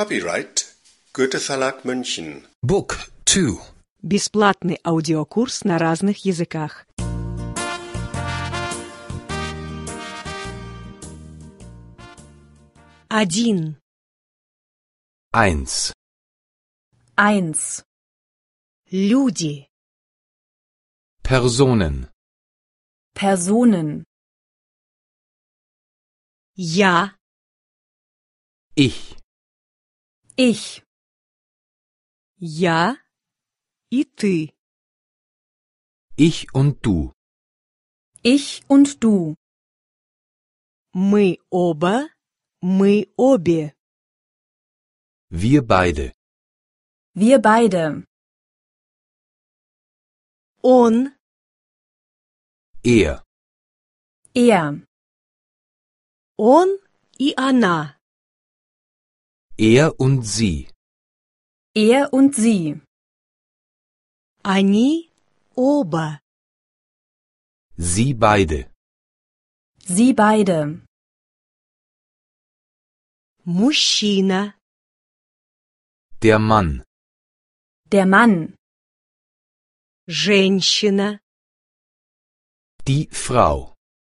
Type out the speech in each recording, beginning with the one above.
Copyright Goethe Verlag München. Book 2. Бесплатный аудиокурс на разных языках. Один. 1. Люди. Personen. Я. Ich. Я и ты. Ich und du. Мы оба, мы обе. Wir beide. Он. Er. Он и она. Er und sie. Они оба. Sie beide. Мужчина. Der Mann. Женщина. Die Frau.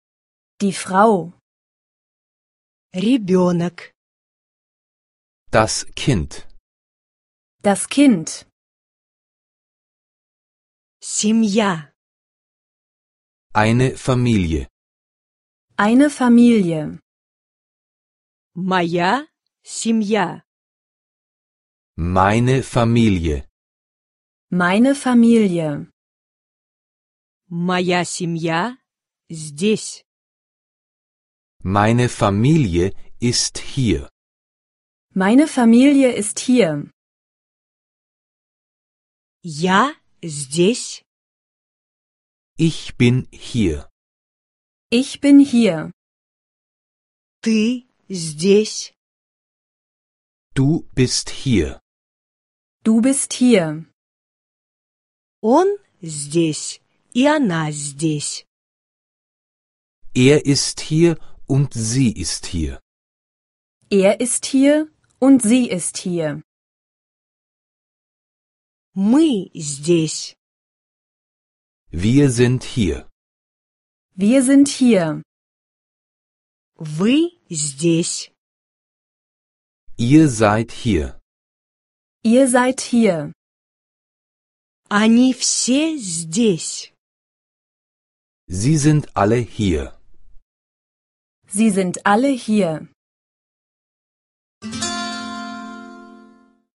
Ребенок. Das Kind. Семья. Eine Familie. Моя семья. Meine Familie. Моя семья здесь. Meine Familie ist hier. Я здесь. Ich bin hier. Ты здесь. Du bist hier. Он здесь, и она здесь. Er ist hier und sie ist hier. Мы здесь. Wir sind hier. Вы здесь. Ihr seid hier. Они все здесь. Sie sind alle hier. Sie sind alle hier.